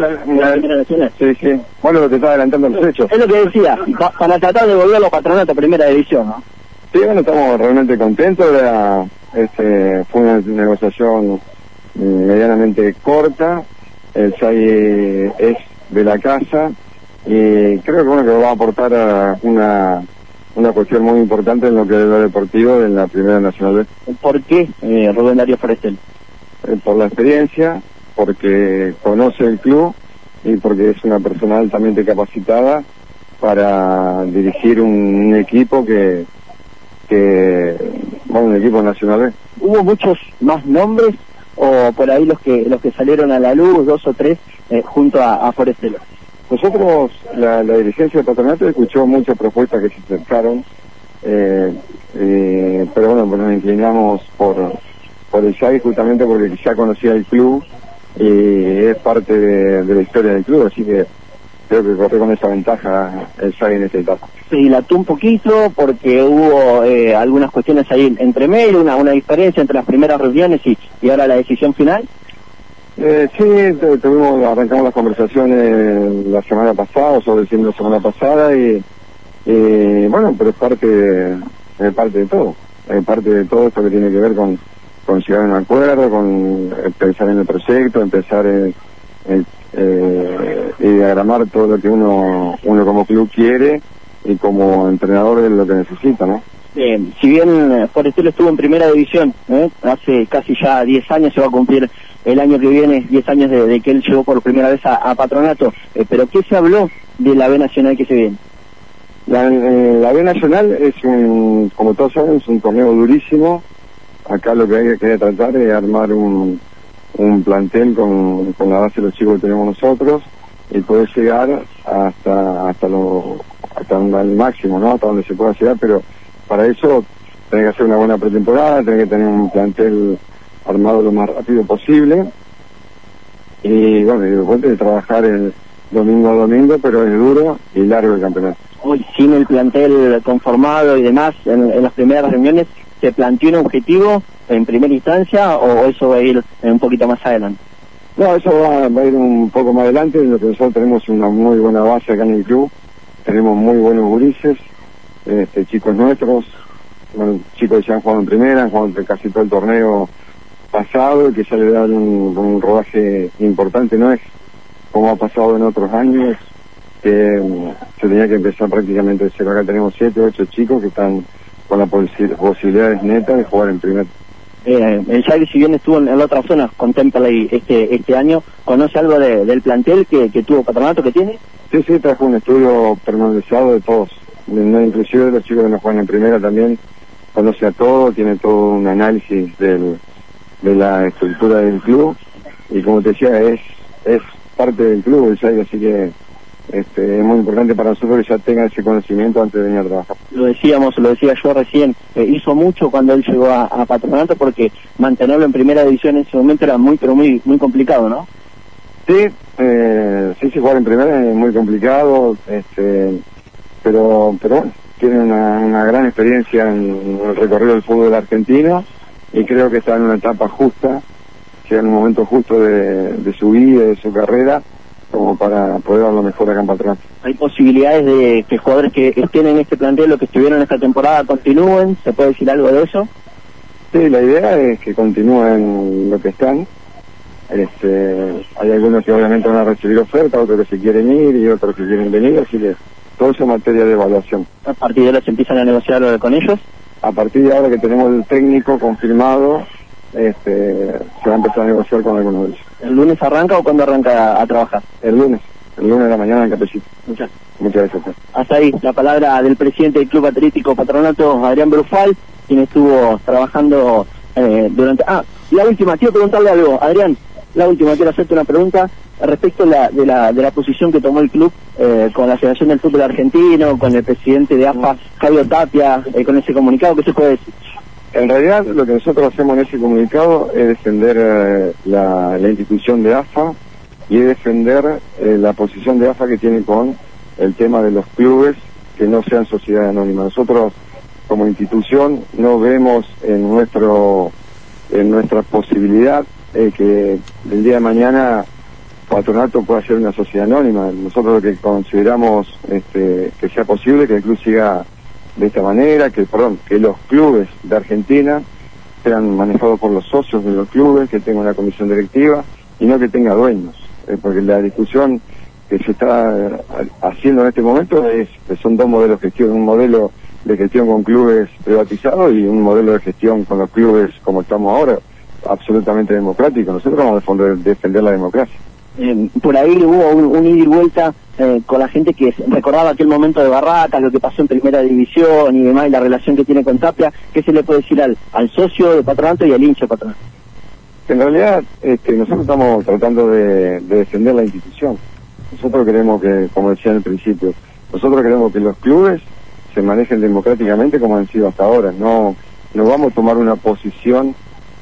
la Primera Nacional. Sí, sí. Bueno, te está adelantando los hechos. Es lo que decía, para tratar de volverlo a Patronato a Primera División, ¿no? Sí, bueno, estamos realmente contentos. Fue una negociación medianamente corta. El SAI es de la casa y creo que bueno que va a aportar a una cuestión muy importante en lo que es lo deportivo en la Primera Nacional B. ¿Por qué Rubén Darío Forestel? Por la experiencia, porque conoce el club y porque es una persona altamente capacitada para dirigir un equipo un equipo nacional B. ¿Hubo muchos más nombres o por ahí los que salieron a la luz, 2 o 3, junto a Forestel? Nosotros, la dirigencia de Patronato escuchó muchas propuestas que se acercaron, pero bueno, pues nos inclinamos por el SAI justamente porque ya conocía el club y es parte de la historia del club, así que creo que corre con esa ventaja el SAI en esta etapa. Se dilató un poquito porque hubo algunas cuestiones ahí entre medio, una diferencia entre las primeras reuniones y ahora la decisión final. Sí, arrancamos las conversaciones la semana pasada, o sobre el fin de la semana pasada, y bueno, pero es parte de todo. Es parte de todo esto que tiene que ver con llegar a un acuerdo, con pensar en el proyecto, empezar y diagramar todo lo que uno como club quiere y como entrenador es lo que necesita, ¿no? Si bien Forestel estuvo en Primera División, hace casi ya 10 años, se va a cumplir el año que viene 10 años de que él llegó por primera vez a Patronato, pero ¿qué se habló de la B Nacional que se viene? La B Nacional es como todos saben, es un torneo durísimo. Acá lo que hay que tratar es armar un plantel con la base de los chicos que tenemos nosotros y poder llegar hasta el máximo, ¿no? Hasta donde se pueda llegar, pero para eso tenés que hacer una buena pretemporada, tenés que tener un plantel armado lo más rápido posible y bueno, y después de trabajar el domingo a domingo, pero es duro y largo el campeonato. Hoy, sin el plantel conformado y demás, en las primeras reuniones, ¿se planteó un objetivo en primera instancia o eso va a ir un poquito más adelante? No, eso va a ir un poco más adelante. En lo que nosotros tenemos una muy buena base acá en el club, tenemos muy buenos gurises, chicos nuestros, bueno, chicos que ya han jugado en primera, han jugado casi todo el torneo pasado, que ya le dan un rodaje importante. No es como ha pasado en otros años, que se tenía que empezar prácticamente de cero. Acá tenemos 7 o 8 chicos que están con las posibilidades netas de jugar en primera. El Xavi, si bien estuvo en la otra zona, contempla este año, ¿conoce algo del plantel que tuvo Patronato, que tiene? Sí, trajo un estudio personalizado de todos, inclusive de los chicos que no juegan en primera también, conoce a todo, tiene todo un análisis de la estructura del club, y como te decía, es parte del club el Xavi, así que es muy importante para nosotros que ya tenga ese conocimiento antes de venir a trabajar. Lo decía yo recién, hizo mucho cuando él llegó a Patronato porque mantenerlo en primera división en ese momento era muy complicado, ¿no? Sí, jugar en primera es muy complicado, pero bueno, tiene una gran experiencia en el recorrido del fútbol argentino y creo que está en una etapa justa, llega en un momento justo de su vida, de su carrera, como para poder dar lo mejor acá en Patronato. ¿Hay posibilidades de que jugadores que estén en este plantel o que estuvieron esta temporada continúen? ¿Se puede decir algo de eso? Sí, la idea es que continúen lo que están. Hay algunos que obviamente van a recibir oferta, otros que se quieren ir y otros que quieren venir, así que todo eso es materia de evaluación. ¿A partir de ahora se empiezan a negociar con ellos? A partir de ahora que tenemos el técnico confirmado, se va a empezar a negociar con algunos de ellos. ¿El lunes arranca o cuándo arranca a trabajar? El lunes de la mañana en Capellito. Muchas gracias. Hasta ahí la palabra del presidente del Club Atlético Patronato, Adrián Brufal, quien estuvo trabajando durante... la última, quiero preguntarle algo, Adrián, quiero hacerte una pregunta respecto de la posición que tomó el club con la Federación del Fútbol Argentino, con el presidente de AFA, Javier Tapia, con ese comunicado. ¿Qué se puede decir? En realidad lo que nosotros hacemos en ese comunicado es defender la institución de AFA y es defender la posición de AFA que tiene con el tema de los clubes que no sean sociedades anónimas. Nosotros como institución no vemos en nuestra posibilidad que el día de mañana Patronato pueda ser una sociedad anónima. Nosotros lo que consideramos que sea posible que el club siga de esta manera, que los clubes de Argentina sean manejados por los socios de los clubes, que tengan una comisión directiva y no que tenga dueños, porque la discusión que se está haciendo en este momento es que son dos modelos de gestión, un modelo de gestión con clubes privatizados y un modelo de gestión con los clubes como estamos ahora, absolutamente democrático. Nosotros vamos a defender la democracia. Por ahí hubo un ida y vuelta con la gente que recordaba aquel momento de Barracas, lo que pasó en Primera División y demás, y la relación que tiene con Tapia. ¿Qué se le puede decir al socio de Patronato y al hincha de Patronato? En realidad nosotros estamos tratando de defender la institución. Nosotros queremos que, como decía en el principio, nosotros queremos que los clubes se manejen democráticamente como han sido hasta ahora. No vamos a tomar una posición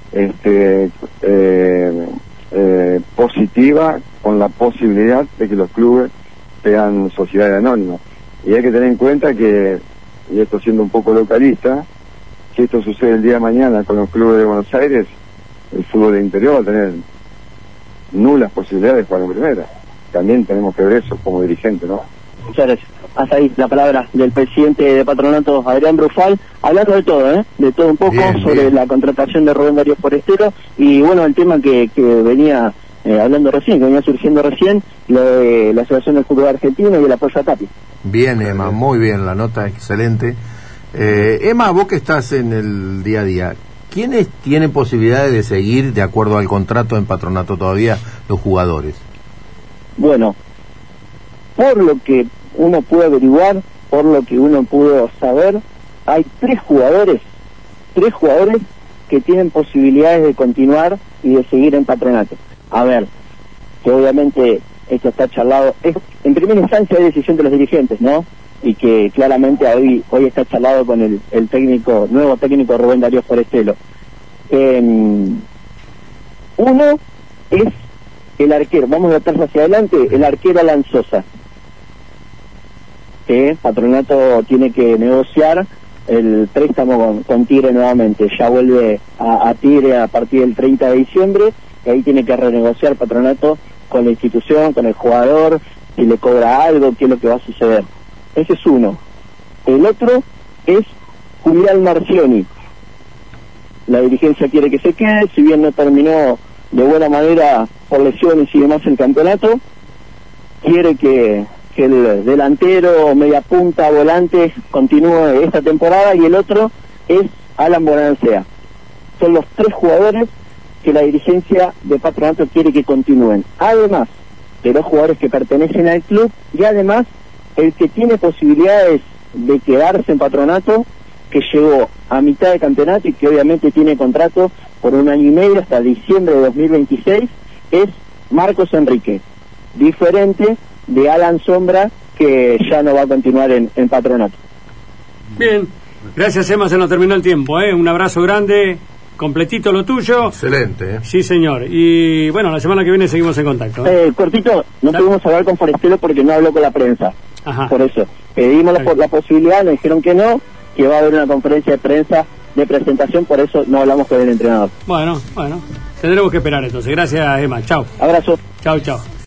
positiva con la posibilidad de que los clubes sean sociedades anónimas. Y hay que tener en cuenta que, y esto siendo un poco localista, si esto sucede el día de mañana con los clubes de Buenos Aires, el fútbol de interior va a tener nulas posibilidades de jugar en primera. También tenemos que ver eso como dirigente, ¿no? Muchas gracias. Hasta ahí la palabra del presidente de Patronato, Adrián Brufal, hablando de todo, de todo un poco, sobre la contratación de Rubén Darío Forestero y bueno, el tema que venía hablando recién, que venía surgiendo recién, lo de la Asociación del Fútbol Argentino y el apoyo a Tapia. Bien, Emma, muy bien, la nota excelente. Emma, vos que estás en el día a día, ¿quiénes tienen posibilidades de seguir de acuerdo al contrato en Patronato todavía los jugadores? Bueno, por lo que uno pudo averiguar, por lo que uno pudo saber, hay tres jugadores que tienen posibilidades de continuar y de seguir en Patronato. A ver, que obviamente esto está charlado, en primera instancia es decisión de los dirigentes, ¿no? Y que claramente hoy está charlado con el nuevo técnico Rubén Darío Forestero. Uno es el arquero, vamos a tratar hacia adelante, el arquero Alan Sosa, que Patronato tiene que negociar el préstamo con Tigre nuevamente. Ya vuelve a Tigre a partir del 30 de diciembre y ahí tiene que renegociar Patronato con la institución, con el jugador, si le cobra algo, qué es lo que va a suceder. Ese es uno. El otro es Julián Marcioni. La dirigencia quiere que se quede, si bien no terminó de buena manera por lesiones y demás el campeonato, quiere que el delantero, media punta, volante continúe esta temporada, y el otro es Alan Bonancea. Son los tres jugadores que la dirigencia de Patronato quiere que continúen, además de los jugadores que pertenecen al club, y además el que tiene posibilidades de quedarse en Patronato, que llegó a mitad de campeonato y que obviamente tiene contrato por 1 año y medio hasta diciembre de 2026, es Marcos Enrique, diferente de Alan Sombra, que ya no va a continuar en Patronato. Bien, gracias Emma, se nos terminó el tiempo, un abrazo grande, completito lo tuyo. Excelente, Sí señor, y bueno, la semana que viene seguimos en contacto. Cortito, no pudimos hablar con Forestero porque no habló con la prensa. Ajá. Por eso, pedimos la posibilidad, nos dijeron que no, que va a haber una conferencia de prensa de presentación, por eso no hablamos con el entrenador. Bueno, tendremos que esperar entonces. Gracias Emma, chao. Abrazo. Chao.